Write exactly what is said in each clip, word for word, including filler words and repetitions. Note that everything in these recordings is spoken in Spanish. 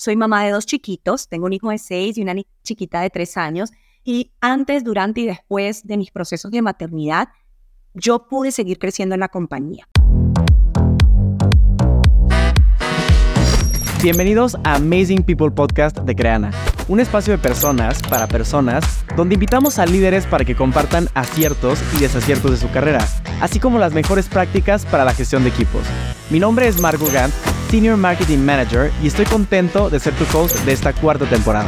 soy mamá de dos chiquitos, tengo un hijo de seis y una ni- chiquita de tres años, y antes, durante y después de mis procesos de maternidad, yo pude seguir creciendo en la compañía. Bienvenidos a Amazing People Podcast de Creana, un espacio de personas para personas donde invitamos a líderes para que compartan aciertos y desaciertos de su carrera, así como las mejores prácticas para la gestión de equipos. Mi nombre es Marco Gant, Senior Marketing Manager, y estoy contento de ser tu host de esta cuarta temporada.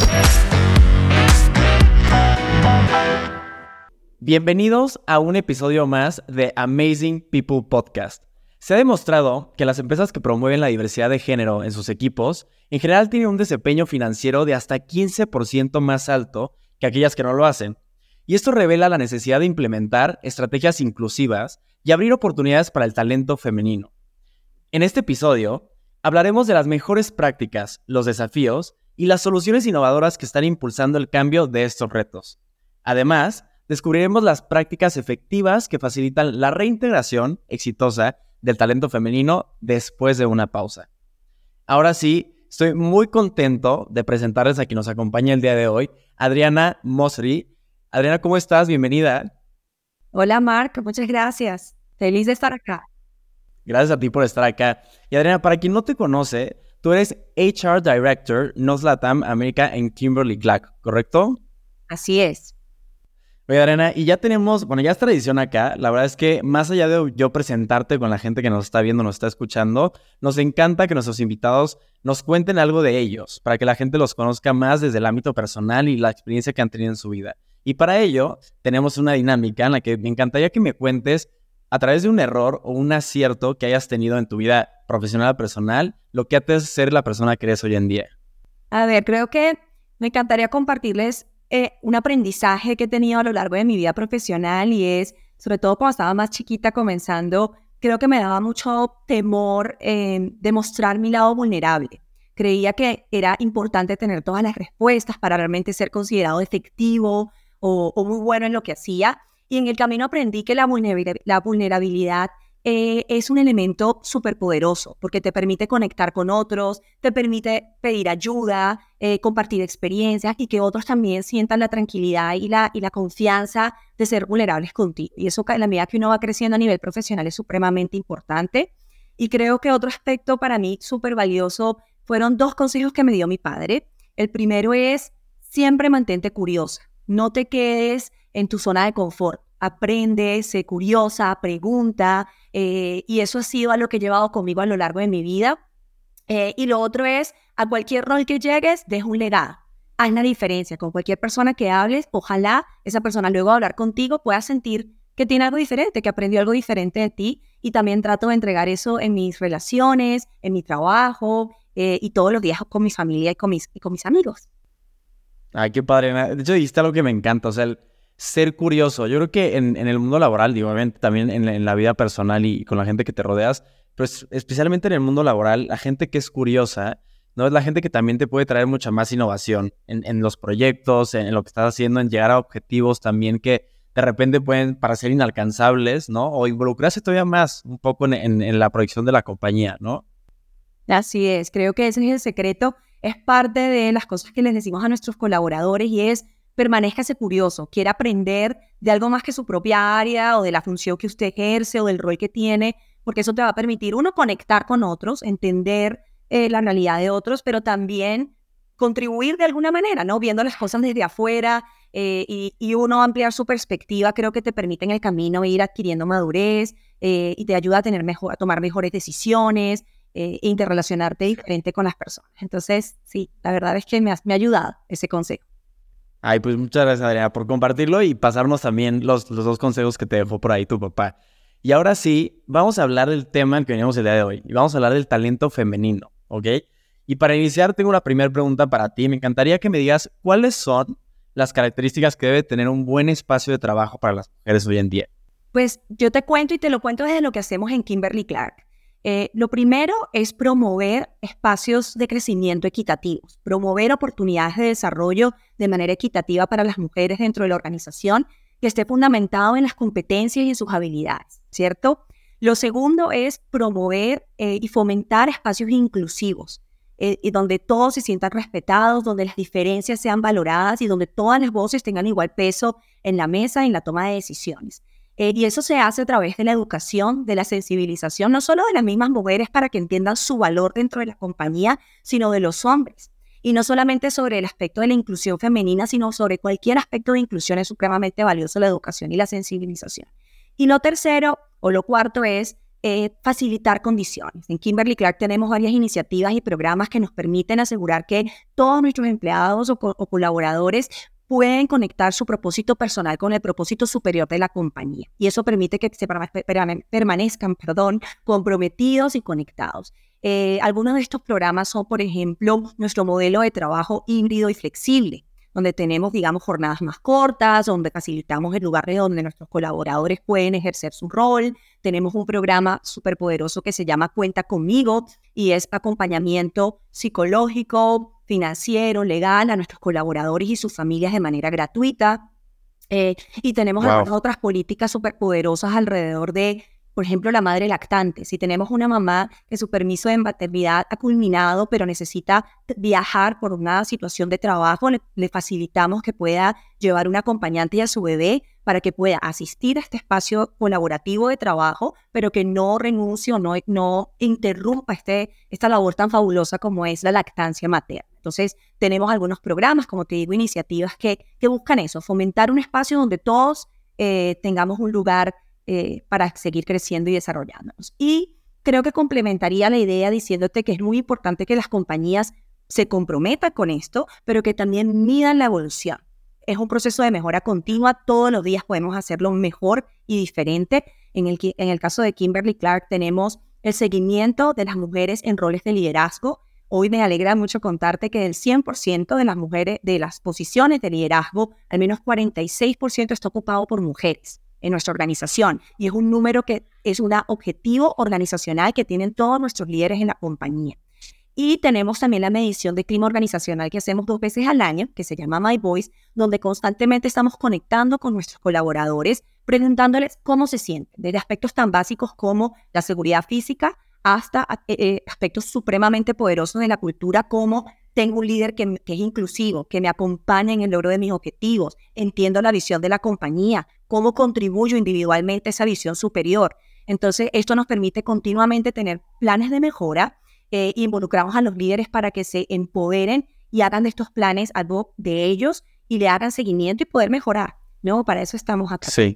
Bienvenidos a un episodio más de Amazing People Podcast. Se ha demostrado que las empresas que promueven la diversidad de género en sus equipos en general tienen un desempeño financiero de hasta quince por ciento más alto que aquellas que no lo hacen. Y esto revela la necesidad de implementar estrategias inclusivas y abrir oportunidades para el talento femenino. En este episodio hablaremos de las mejores prácticas, los desafíos y las soluciones innovadoras que están impulsando el cambio de estos retos. Además, descubriremos las prácticas efectivas que facilitan la reintegración exitosa del talento femenino después de una pausa. Ahora sí, estoy muy contento de presentarles a quien nos acompaña el día de hoy, Adriana Mosseri. Adriana, ¿cómo estás? Bienvenida. Hola, Marc, muchas gracias. Feliz de estar acá. Gracias a ti por estar acá. Y Adriana, para quien no te conoce, tú eres H R Director Nos Latam América en Kimberly-Clark, ¿correcto? Así es. Oye, Adriana, y ya tenemos, bueno, ya es tradición acá. La verdad es que más allá de yo presentarte con la gente que nos está viendo, nos está escuchando, nos encanta que nuestros invitados nos cuenten algo de ellos, para que la gente los conozca más desde el ámbito personal y la experiencia que han tenido en su vida. Y para ello, tenemos una dinámica en la que me encantaría que me cuentes, a través de un error o un acierto que hayas tenido en tu vida profesional o personal, lo que te hace ser la persona que eres hoy en día. A ver, creo que me encantaría compartirles Eh, un aprendizaje que he tenido a lo largo de mi vida profesional, y es, sobre todo cuando estaba más chiquita comenzando, creo que me daba mucho temor eh, demostrar mi lado vulnerable. Creía que era importante tener todas las respuestas para realmente ser considerado efectivo o, o muy bueno en lo que hacía, y en el camino aprendí que la, vulnerabil- la vulnerabilidad eh, es un elemento súper poderoso porque te permite conectar con otros, te permite pedir ayuda, eh, compartir experiencias y que otros también sientan la tranquilidad y la, y la confianza de ser vulnerables contigo. Y eso en la medida que uno va creciendo a nivel profesional es supremamente importante. Y creo que otro aspecto para mí súper valioso fueron dos consejos que me dio mi padre. El primero es: siempre mantente curiosa, no te quedes en tu zona de confort. Aprende, sé curiosa, pregunta, eh, y eso ha sido a lo que he llevado conmigo a lo largo de mi vida. Eh, y lo otro es, a cualquier rol que llegues, deja un legado. Haz la diferencia. Con cualquier persona que hables, ojalá esa persona luego de hablar contigo pueda sentir que tiene algo diferente, que aprendió algo diferente de ti, y también trato de entregar eso en mis relaciones, en mi trabajo, eh, y todos los días con mi familia y con mis, y con mis amigos. Ay, qué padre. De hecho, dijiste algo que me encanta, o sea, el ser curioso. Yo creo que en, en el mundo laboral, digo, obviamente también en, la- en la vida personal y con la gente que te rodeas, pero es- especialmente en el mundo laboral, la gente que es curiosa, ¿no? Es la gente que también te puede traer mucha más innovación en, en los proyectos, en, en lo que estás haciendo, en llegar a objetivos también que de repente pueden parecer inalcanzables, ¿no? O involucrarse todavía más un poco en, en, en la proyección de la compañía, ¿no? Así es, creo que ese es el secreto, es parte de las cosas que les decimos a nuestros colaboradores, y es: permanezcase curioso, quiera aprender de algo más que su propia área o de la función que usted ejerce o del rol que tiene, porque eso te va a permitir, uno, conectar con otros, entender eh, la realidad de otros, pero también contribuir de alguna manera, ¿no? Viendo las cosas desde afuera, eh, y, y uno ampliar su perspectiva, creo que te permite en el camino ir adquiriendo madurez, eh, y te ayuda a, tener mejor, a tomar mejores decisiones, eh, e interrelacionarte diferente con las personas. Entonces, sí, la verdad es que me ha, me ha ayudado ese consejo. Ay, pues muchas gracias, Adriana, por compartirlo y pasarnos también los, los dos consejos que te dejó por ahí tu papá. Y ahora sí, vamos a hablar del tema al que venimos el día de hoy. Y vamos a hablar del talento femenino, ¿ok? Y para iniciar, tengo una primera pregunta para ti. Me encantaría que me digas cuáles son las características que debe tener un buen espacio de trabajo para las mujeres hoy en día. Pues yo te cuento, y te lo cuento desde lo que hacemos en Kimberly-Clark. Eh, lo primero es promover espacios de crecimiento equitativos, promover oportunidades de desarrollo de manera equitativa para las mujeres dentro de la organización, que esté fundamentado en las competencias y en sus habilidades, ¿cierto? Lo segundo es promover eh, y fomentar espacios inclusivos. eh, y donde todos se sientan respetados, donde las diferencias sean valoradas y donde todas las voces tengan igual peso en la mesa y en la toma de decisiones. Eh, y eso se hace a través de la educación, de la sensibilización, no solo de las mismas mujeres para que entiendan su valor dentro de la compañía, sino de los hombres. Y no solamente sobre el aspecto de la inclusión femenina, sino sobre cualquier aspecto de inclusión es supremamente valioso la educación y la sensibilización. Y lo tercero o lo cuarto es eh, facilitar condiciones. En Kimberly-Clark tenemos varias iniciativas y programas que nos permiten asegurar que todos nuestros empleados o, co- o colaboradores pueden conectar su propósito personal con el propósito superior de la compañía. Y eso permite que se perma- perma- permanezcan perdón, comprometidos y conectados. Eh, algunos de estos programas son, por ejemplo, nuestro modelo de trabajo híbrido y flexible, donde tenemos, digamos, jornadas más cortas, donde facilitamos el lugar de donde nuestros colaboradores pueden ejercer su rol. Tenemos un programa súper poderoso que se llama Cuenta Conmigo y es acompañamiento psicológico, financiero, legal a nuestros colaboradores y sus familias de manera gratuita. Eh, y tenemos Wow. algunas otras políticas súper poderosas alrededor de, por ejemplo, la madre lactante. Si tenemos una mamá que su permiso de maternidad ha culminado, pero necesita viajar por una situación de trabajo, le, le facilitamos que pueda llevar un acompañante y a su bebé para que pueda asistir a este espacio colaborativo de trabajo, pero que no renuncie o no, no interrumpa este, esta labor tan fabulosa como es la lactancia materna. Entonces, tenemos algunos programas, como te digo, iniciativas que, que buscan eso, fomentar un espacio donde todos eh, tengamos un lugar eh, para seguir creciendo y desarrollándonos. Y creo que complementaría la idea diciéndote que es muy importante que las compañías se comprometan con esto, pero que también midan la evolución. Es un proceso de mejora continua, todos los días podemos hacerlo mejor y diferente. En el, en el caso de Kimberly-Clark tenemos el seguimiento de las mujeres en roles de liderazgo. Hoy me alegra mucho contarte que del cien por ciento de las mujeres, de las posiciones de liderazgo, al menos cuarenta y seis por ciento está ocupado por mujeres en nuestra organización. Y es un número que es un objetivo organizacional que tienen todos nuestros líderes en la compañía. Y tenemos también la medición de clima organizacional que hacemos dos veces al año, que se llama My Voice, donde constantemente estamos conectando con nuestros colaboradores, preguntándoles cómo se sienten, desde aspectos tan básicos como la seguridad física hasta eh, aspectos supremamente poderosos de la cultura, como tengo un líder que, que es inclusivo, que me acompaña en el logro de mis objetivos, entiendo la visión de la compañía, cómo contribuyo individualmente a esa visión superior. Entonces, esto nos permite continuamente tener planes de mejora. Eh, involucramos a los líderes para que se empoderen y hagan de estos planes algo de ellos y le hagan seguimiento y poder mejorar, ¿no? Para eso estamos acá. Sí.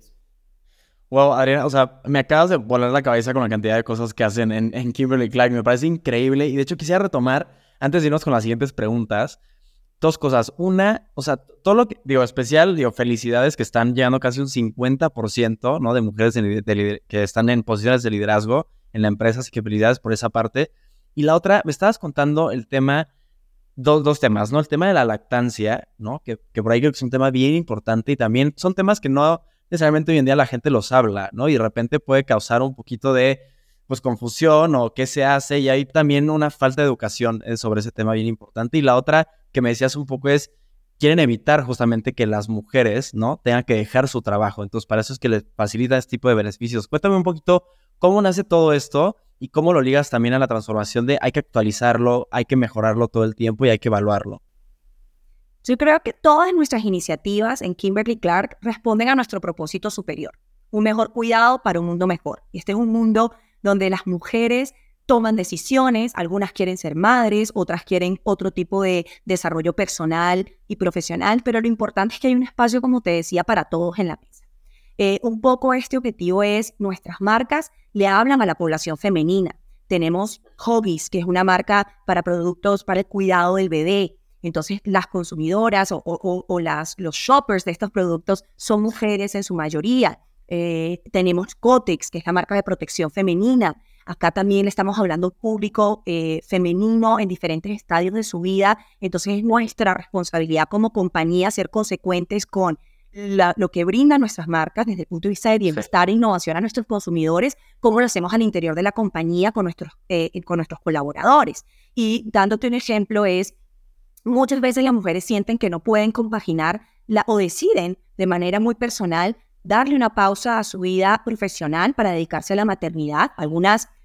Wow, Adriana, o sea, me acabas de volar la cabeza con la cantidad de cosas que hacen en, en Kimberly-Clark. Me parece increíble y de hecho quisiera retomar, antes de irnos con las siguientes preguntas, dos cosas. Una, o sea, todo lo que, digo, especial, digo, felicidades que están llegando casi un cincuenta por ciento, ¿no? De mujeres de, de, que están en posiciones de liderazgo en la empresa, así que felicidades por esa parte. Y la otra, me estabas contando el tema, dos, dos temas, ¿no? El tema de la lactancia, ¿no? Que, que por ahí creo que es un tema bien importante y también son temas que no necesariamente hoy en día la gente los habla, ¿no? Y de repente puede causar un poquito de, pues, confusión o qué se hace y hay también una falta de educación sobre ese tema bien importante. Y la otra que me decías un poco es, quieren evitar justamente que las mujeres, ¿no? Tengan que dejar su trabajo. Entonces, para eso es que les facilita este tipo de beneficios. Cuéntame un poquito cómo nace todo esto y cómo lo ligas también a la transformación de hay que actualizarlo, hay que mejorarlo todo el tiempo y hay que evaluarlo. Yo creo que todas nuestras iniciativas en Kimberly-Clark responden a nuestro propósito superior, un mejor cuidado para un mundo mejor. Y este es un mundo donde las mujeres toman decisiones, algunas quieren ser madres, otras quieren otro tipo de desarrollo personal y profesional, pero lo importante es que hay un espacio, como te decía, para todos en la mesa. Eh, un poco este objetivo es, nuestras marcas le hablan a la población femenina. Tenemos Huggies, que es una marca para productos para el cuidado del bebé. Entonces, las consumidoras o, o, o las, los shoppers de estos productos son mujeres en su mayoría. Eh, tenemos Kotex, que es la marca de protección femenina. Acá también estamos hablando de un público eh, femenino en diferentes estadios de su vida. Entonces, es nuestra responsabilidad como compañía ser consecuentes con La, lo que brindan nuestras marcas desde el punto de vista de bienestar e innovación a nuestros consumidores, cómo lo hacemos al interior de la compañía con nuestros, eh, con nuestros colaboradores. Y dándote un ejemplo es, muchas veces las mujeres sienten que no pueden compaginar la, o deciden de manera muy personal darle una pausa a su vida profesional para dedicarse a la maternidad. Algunas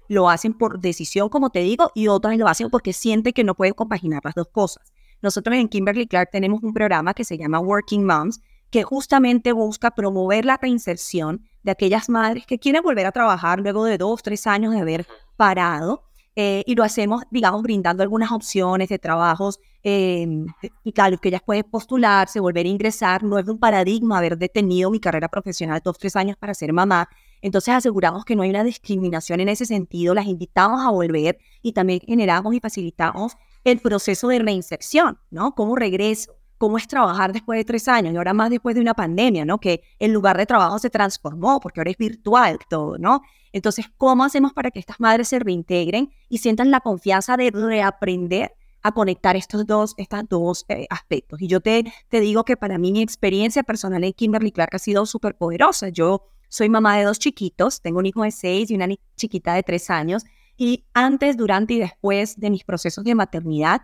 lo hacen por decisión, como te digo, y otras lo hacen porque sienten que no pueden compaginar las dos cosas. Nosotros en Kimberly-Clark tenemos un programa que se llama Working Moms, que justamente busca promover la reinserción de aquellas madres que quieren volver a trabajar luego de dos, tres años de haber parado. Eh, y lo hacemos, digamos, brindando algunas opciones de trabajos eh, y claro, que ellas pueden postularse, volver a ingresar. No es un paradigma haber detenido mi carrera profesional dos, tres años para ser mamá. Entonces aseguramos que no hay una discriminación en ese sentido, las invitamos a volver y también generamos y facilitamos el proceso de reinserción, ¿no? ¿Cómo regreso? ¿Cómo es trabajar después de tres años? Y ahora más después de una pandemia, ¿no? Que el lugar de trabajo se transformó porque ahora es virtual todo, ¿no? Entonces, ¿cómo hacemos para que estas madres se reintegren y sientan la confianza de reaprender a conectar estos dos, estos dos eh, aspectos? Y yo te, te digo que para mí mi experiencia personal en Kimberly-Clark ha sido súper poderosa. Yo soy mamá de dos chiquitos, tengo un hijo de seis y una chiquita de tres años. Y antes, durante y después de mis procesos de maternidad,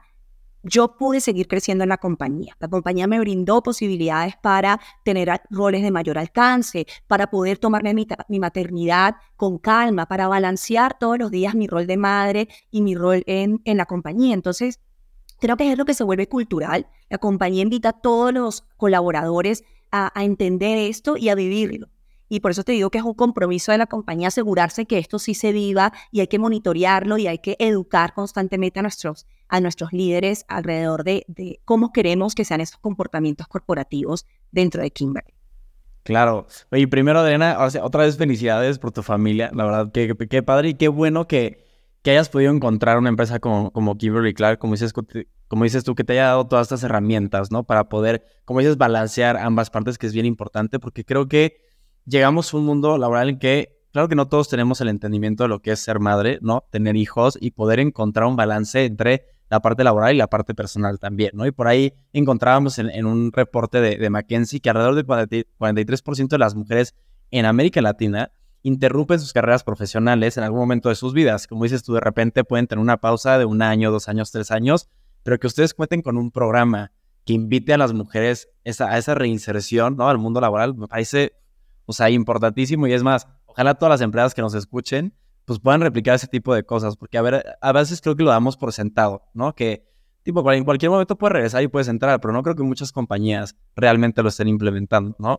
yo pude seguir creciendo en la compañía. La compañía me brindó posibilidades para tener roles de mayor alcance, para poder tomarme mi, mi maternidad con calma, para balancear todos los días mi rol de madre y mi rol en, en la compañía. Entonces, creo que es lo que se vuelve cultural. La compañía invita a todos los colaboradores a, a entender esto y a vivirlo. Y por eso te digo que es un compromiso de la compañía asegurarse que esto sí se viva y hay que monitorearlo y hay que educar constantemente a nuestros, a nuestros líderes alrededor de, de cómo queremos que sean esos comportamientos corporativos dentro de Kimberly. Claro. Oye, primero, Adriana, o sea, otra vez felicidades por tu familia. La verdad, qué, qué padre y qué bueno que, que hayas podido encontrar una empresa como, como Kimberly-Clark, como dices, como dices tú, que te haya dado todas estas herramientas, ¿no? Para poder, como dices, balancear ambas partes, que es bien importante, porque creo que llegamos a un mundo laboral en que, claro que no todos tenemos el entendimiento de lo que es ser madre, ¿no? Tener hijos y poder encontrar un balance entre la parte laboral y la parte personal también, ¿no? Y por ahí encontrábamos en, en un reporte de, de McKinsey que alrededor del cuarenta y tres por ciento de las mujeres en América Latina interrumpen sus carreras profesionales en algún momento de sus vidas. Como dices tú, de repente pueden tener una pausa de un año, dos años, tres años, pero que ustedes cuenten con un programa que invite a las mujeres esa, a esa reinserción, ¿no? Al mundo laboral, me parece, o sea, importantísimo. Y es más, ojalá todas las empresas que nos escuchen pues puedan replicar ese tipo de cosas, porque a ver, a veces creo que lo damos por sentado, ¿no? Que tipo, en cualquier momento puedes regresar y puedes entrar, pero no creo que muchas compañías realmente lo estén implementando, ¿no?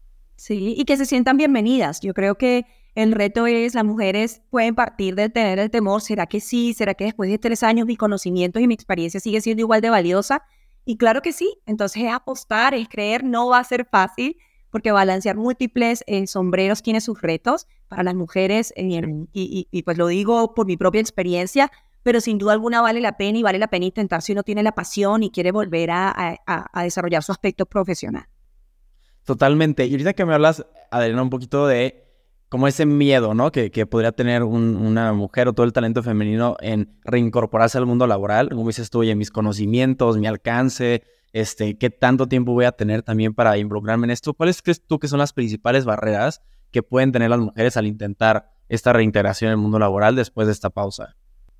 Sí, y que se sientan bienvenidas. Yo creo que el reto es, las mujeres pueden partir de tener el temor, ¿será que sí? ¿Será que después de tres años mi conocimiento y mi experiencia sigue siendo igual de valiosa? Y claro que sí, entonces es apostar, es creer, no va a ser fácil, porque balancear múltiples eh, sombreros tiene sus retos para las mujeres, eh, y, y, y pues lo digo por mi propia experiencia, pero sin duda alguna vale la pena y vale la pena intentar si uno tiene la pasión y quiere volver a, a, a desarrollar su aspecto profesional. Totalmente. Y ahorita que me hablas, Adriana, un poquito de como ese miedo, ¿no? Que, que podría tener un, una mujer o todo el talento femenino en reincorporarse al mundo laboral. Como dices tú, oye, mis conocimientos, mi alcance, este, qué tanto tiempo voy a tener también para involucrarme en esto. ¿Cuáles crees tú que son las principales barreras que pueden tener las mujeres al intentar esta reintegración en el mundo laboral después de esta pausa?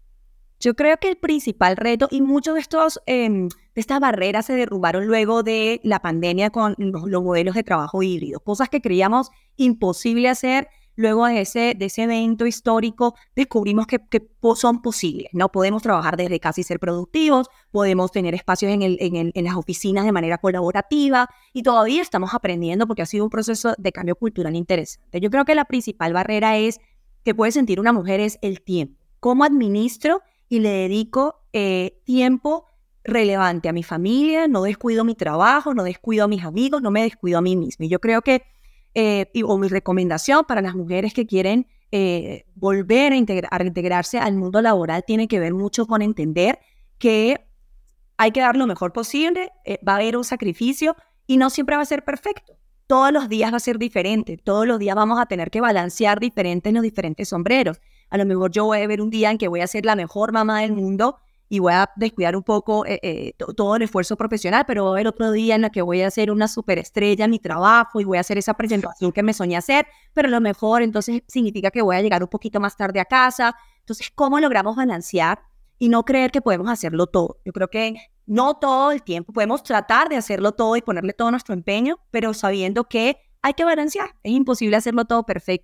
Yo creo que el principal reto, y muchos de estos eh, de estas barreras se derrumbaron luego de la pandemia con los, los modelos de trabajo híbrido, cosas que creíamos imposible hacer. Luego de ese, de ese evento histórico descubrimos que, que son posibles, ¿no? Podemos trabajar desde casa y ser productivos, podemos tener espacios en, el, en, el, en las oficinas de manera colaborativa y todavía estamos aprendiendo porque ha sido un proceso de cambio cultural interesante. Yo creo que la principal barrera es que puede sentir una mujer es el tiempo. ¿Cómo administro y le dedico eh, tiempo relevante a mi familia? No descuido mi trabajo, no descuido a mis amigos, no me descuido a mí misma. Y yo creo que Eh, y, o mi recomendación para las mujeres que quieren eh, volver a, integra- a reintegrarse al mundo laboral tiene que ver mucho con entender que hay que dar lo mejor posible, eh, va a haber un sacrificio y no siempre va a ser perfecto. Todos los días va a ser diferente, todos los días vamos a tener que balancear diferentes en los diferentes sombreros. A lo mejor yo voy a ver un día en que voy a ser la mejor mamá del mundo y voy a descuidar un poco eh, eh, to- todo el esfuerzo profesional, pero va a haber otro día en el que voy a ser una superestrella en mi trabajo y voy a hacer esa presentación que me soñé hacer, pero a lo mejor entonces significa que voy a llegar un poquito más tarde a casa. Entonces, ¿cómo logramos balancear y no creer que podemos hacerlo todo? Yo creo que no todo el tiempo, podemos tratar de hacerlo todo y ponerle todo nuestro empeño, pero sabiendo que hay que balancear, es imposible hacerlo todo perfecto.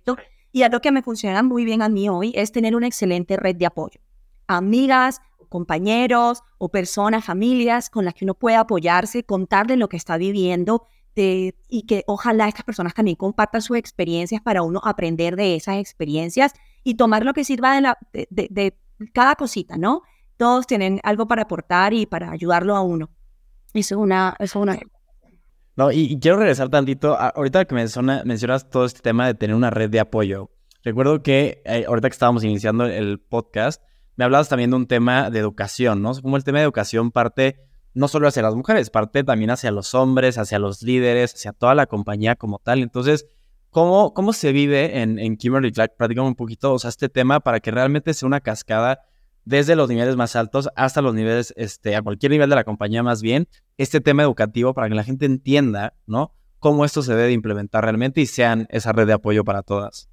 Y algo que me funciona muy bien a mí hoy es tener una excelente red de apoyo. Amigas, compañeros o personas, familias con las que uno puede apoyarse, contarle lo que está viviendo de, y que ojalá estas personas también compartan sus experiencias para uno aprender de esas experiencias y tomar lo que sirva de, la, de, de, de cada cosita, ¿no? Todos tienen algo para aportar y para ayudarlo a uno. Eso es una... Eso es una... No, y, y quiero regresar tantito, a, ahorita que menciona, mencionas todo este tema de tener una red de apoyo. Recuerdo que eh, ahorita que estábamos iniciando el podcast, me hablabas también de un tema de educación, ¿no? Como el tema de educación parte no solo hacia las mujeres, parte también hacia los hombres, hacia los líderes, hacia toda la compañía como tal. Entonces, ¿cómo, cómo se vive en, en Kimberly-Clark? Platícame un poquito, o sea, este tema para que realmente sea una cascada desde los niveles más altos hasta los niveles, este, a cualquier nivel de la compañía más bien, este tema educativo para que la gente entienda, ¿no? Cómo esto se debe implementar realmente y sean esa red de apoyo para todas.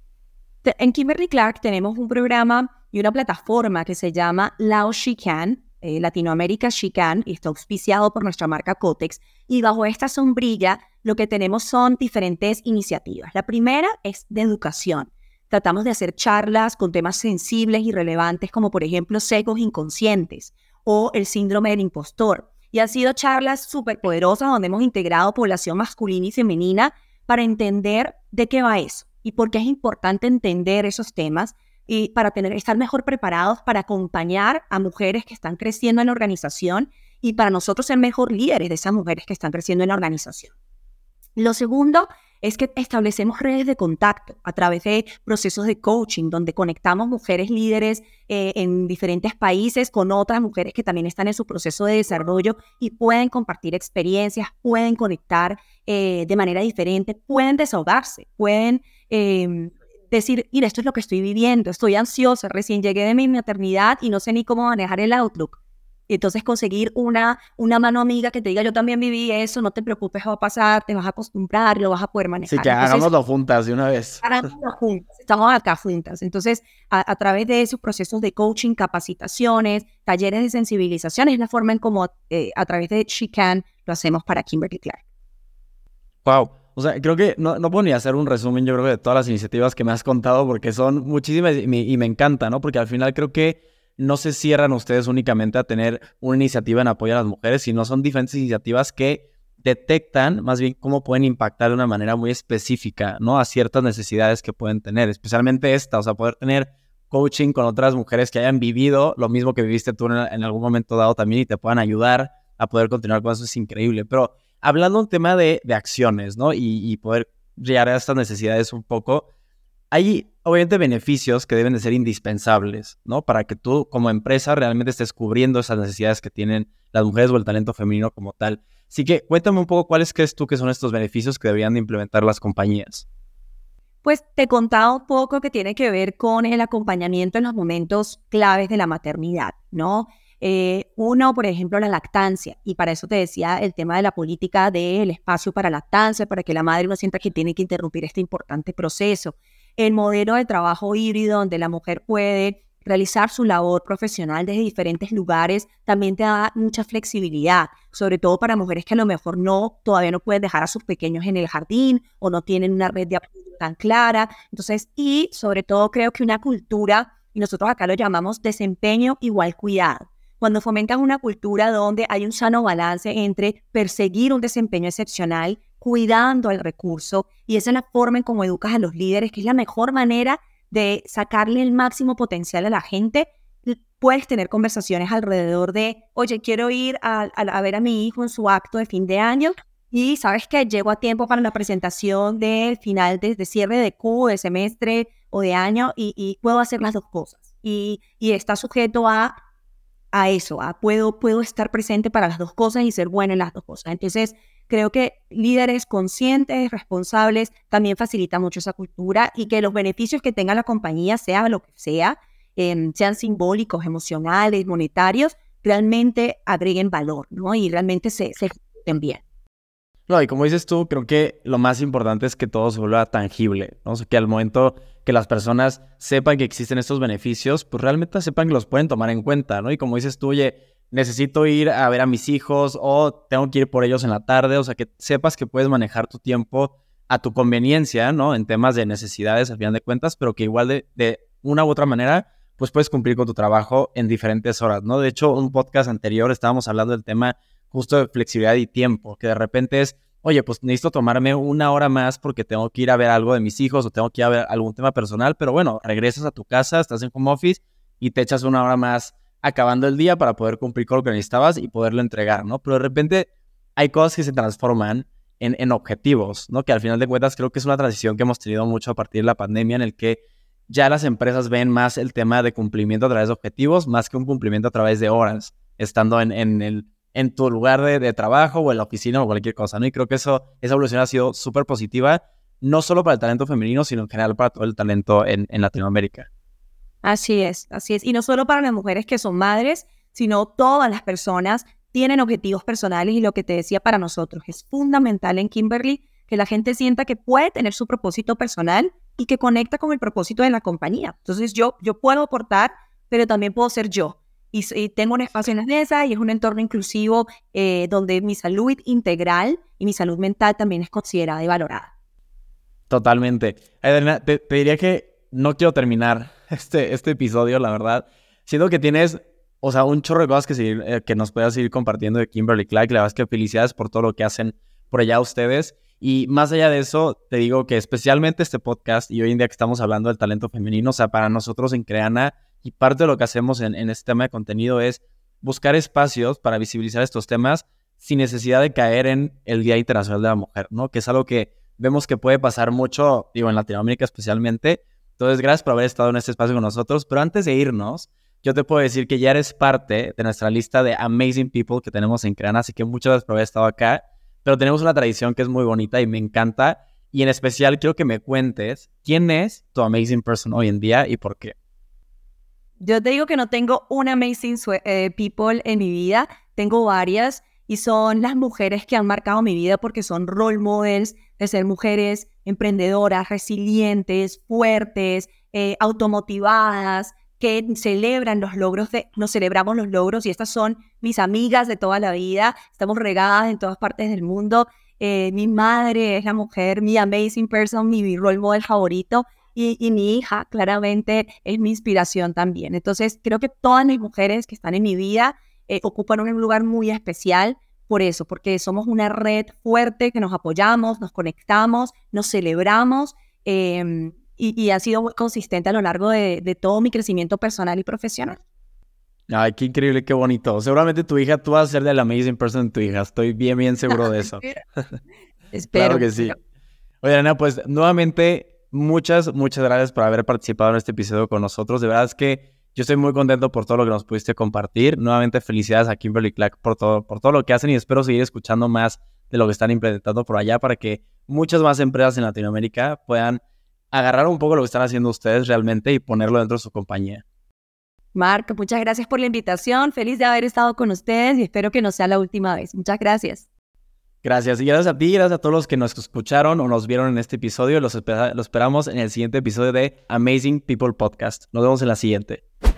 En Kimberly-Clark tenemos un programa y una plataforma que se llama Lao She Can, eh, Latinoamérica She Can, y está auspiciado por nuestra marca Kotex. Y bajo esta sombrilla lo que tenemos son diferentes iniciativas. La primera es de educación. Tratamos de hacer charlas con temas sensibles y relevantes como por ejemplo sesgos inconscientes o el síndrome del impostor. Y han sido charlas súper poderosas donde hemos integrado población masculina y femenina para entender de qué va eso y por qué es importante entender esos temas y para tener, estar mejor preparados para acompañar a mujeres que están creciendo en la organización y para nosotros ser mejor líderes de esas mujeres que están creciendo en la organización. Lo segundo es que establecemos redes de contacto a través de procesos de coaching, donde conectamos mujeres líderes eh, en diferentes países con otras mujeres que también están en su proceso de desarrollo y pueden compartir experiencias, pueden conectar eh, de manera diferente, pueden desahogarse, pueden eh, decir, mira, esto es lo que estoy viviendo, estoy ansiosa, recién llegué de mi maternidad y no sé ni cómo manejar el Outlook. Entonces conseguir una, una mano amiga que te diga, yo también viví eso, no te preocupes, va a pasar, te vas a acostumbrar, lo vas a poder manejar. Sí, que Entonces, hagámoslo juntas de una vez. Hagámoslo juntas, estamos acá juntas. Entonces, a, a través de esos procesos de coaching, capacitaciones, talleres de sensibilización, es la forma en cómo eh, a través de She Can lo hacemos para Kimberly-Clark. Wow. O sea, creo que no, no puedo ni hacer un resumen, yo creo, de todas las iniciativas que me has contado porque son muchísimas y me, y me encanta, ¿no? Porque al final creo que no se cierran ustedes únicamente a tener una iniciativa en apoyo a las mujeres, sino son diferentes iniciativas que detectan más bien cómo pueden impactar de una manera muy específica, ¿no? A ciertas necesidades que pueden tener, especialmente esta, o sea, poder tener coaching con otras mujeres que hayan vivido lo mismo que viviste tú en, en algún momento dado también y te puedan ayudar a poder continuar con eso es increíble. Pero hablando un tema de, de acciones, ¿no? Y, y poder llegar a estas necesidades un poco, hay obviamente beneficios que deben de ser indispensables, ¿no? Para que tú como empresa realmente estés cubriendo esas necesidades que tienen las mujeres o el talento femenino como tal. Así que cuéntame un poco cuáles crees tú que son estos beneficios que deberían de implementar las compañías. Pues te contaba un poco que tiene que ver con el acompañamiento en los momentos claves de la maternidad, ¿no? Eh, uno, por ejemplo, la lactancia, y para eso te decía el tema de la política del espacio para lactancia, para que la madre no sienta que tiene que interrumpir este importante proceso. El modelo de trabajo híbrido, donde la mujer puede realizar su labor profesional desde diferentes lugares, también te da mucha flexibilidad, sobre todo para mujeres que a lo mejor no, todavía no pueden dejar a sus pequeños en el jardín o no tienen una red de apoyo tan clara. Entonces, y sobre todo creo que una cultura, y nosotros acá lo llamamos desempeño igual cuidado. Cuando fomentas una cultura donde hay un sano balance entre perseguir un desempeño excepcional, cuidando el recurso, y esa es la forma en cómo educas a los líderes, que es la mejor manera de sacarle el máximo potencial a la gente. Puedes tener conversaciones alrededor de, oye, quiero ir a, a, a ver a mi hijo en su acto de fin de año y sabes que llego a tiempo para la presentación del final de, de cierre de Q, de semestre o de año y, y puedo hacer las dos cosas. Y, y está sujeto a, a eso, a puedo, puedo estar presente para las dos cosas y ser buena en las dos cosas. Entonces, creo que líderes conscientes, responsables, también facilita mucho esa cultura y que los beneficios que tenga la compañía, sea lo que sea, eh, sean simbólicos, emocionales, monetarios, realmente agreguen valor, ¿no? Y realmente se, se ejecuten bien. No, y como dices tú, creo que lo más importante es que todo se vuelva tangible, ¿no? O sea, que al momento que las personas sepan que existen estos beneficios, pues realmente sepan que los pueden tomar en cuenta, ¿no? Y como dices tú, oye, necesito ir a ver a mis hijos o tengo que ir por ellos en la tarde, o sea, que sepas que puedes manejar tu tiempo a tu conveniencia, ¿no? En temas de necesidades, al final de cuentas, pero que igual de, de una u otra manera, pues puedes cumplir con tu trabajo en diferentes horas, ¿no? De hecho, un podcast anterior estábamos hablando del tema justo de flexibilidad y tiempo, que de repente es, oye, pues necesito tomarme una hora más porque tengo que ir a ver algo de mis hijos o tengo que ir a ver algún tema personal, pero bueno, regresas a tu casa, estás en home office y te echas una hora más acabando el día para poder cumplir con lo que necesitabas y poderlo entregar, ¿no? Pero de repente hay cosas que se transforman en, en objetivos, ¿no? Que al final de cuentas creo que es una transición que hemos tenido mucho a partir de la pandemia en el que ya las empresas ven más el tema de cumplimiento a través de objetivos más que un cumplimiento a través de horas, estando en, en, el, en tu lugar de, de trabajo o en la oficina o cualquier cosa, ¿no? Y creo que eso, esa evolución ha sido súper positiva, no solo para el talento femenino, sino en general para todo el talento en, en Latinoamérica. Así es, así es. Y no solo para las mujeres que son madres, sino todas las personas tienen objetivos personales y lo que te decía para nosotros es fundamental en Kimberly que la gente sienta que puede tener su propósito personal y que conecta con el propósito de la compañía. Entonces yo, yo puedo aportar, pero también puedo ser yo. Y, y tengo un espacio en la mesa y es un entorno inclusivo eh, donde mi salud integral y mi salud mental también es considerada y valorada. Totalmente. Adriana, te, te diría que no quiero terminar este, este episodio, la verdad. Siento que tienes, o sea, un chorro de cosas que, seguir, eh, que nos puedas seguir compartiendo de Kimberly Clark. La verdad es que felicidades por todo lo que hacen por allá ustedes. Y más allá de eso, te digo que especialmente este podcast y hoy en día que estamos hablando del talento femenino, o sea, para nosotros en Creana y parte de lo que hacemos en, en este tema de contenido es buscar espacios para visibilizar estos temas sin necesidad de caer en el Día Internacional de la Mujer, ¿no? Que es algo que vemos que puede pasar mucho, digo, en Latinoamérica especialmente. Entonces, gracias por haber estado en este espacio con nosotros. Pero antes de irnos, yo te puedo decir que ya eres parte de nuestra lista de Amazing People que tenemos en Creana, así que muchas gracias por haber estado acá. Pero tenemos una tradición que es muy bonita y me encanta. Y en especial quiero que me cuentes quién es tu amazing person hoy en día y por qué. Yo te digo que no tengo una amazing eh, people en mi vida. Tengo varias y son las mujeres que han marcado mi vida porque son role models de ser mujeres emprendedoras, resilientes, fuertes, eh, automotivadas, que celebran los logros, de, nos celebramos los logros y estas son mis amigas de toda la vida, estamos regadas en todas partes del mundo. Eh, mi madre es la mujer, mi amazing person, mi role model favorito y, y mi hija claramente es mi inspiración también. Entonces creo que todas las mujeres que están en mi vida eh, ocupan un lugar muy especial por eso, porque somos una red fuerte que nos apoyamos, nos conectamos, nos celebramos eh, Y, y ha sido muy consistente a lo largo de, de todo mi crecimiento personal y profesional. Ay, qué increíble, qué bonito. Seguramente tu hija, tú vas a ser de la amazing person de tu hija. Estoy bien, bien seguro de eso. Espero. Claro que sí. Oye, Ana, pues nuevamente, muchas, muchas gracias por haber participado en este episodio con nosotros. De verdad es que yo estoy muy contento por todo lo que nos pudiste compartir. Nuevamente, felicidades a Kimberly Clark por todo, por todo lo que hacen y espero seguir escuchando más de lo que están implementando por allá para que muchas más empresas en Latinoamérica puedan agarrar un poco lo que están haciendo ustedes realmente y ponerlo dentro de su compañía. Marc, muchas gracias por la invitación. Feliz de haber estado con ustedes y espero que no sea la última vez. Muchas gracias. Gracias. Y gracias a ti, gracias a todos los que nos escucharon o nos vieron en este episodio. Los, esper- los esperamos en el siguiente episodio de Amazing People Podcast. Nos vemos en la siguiente.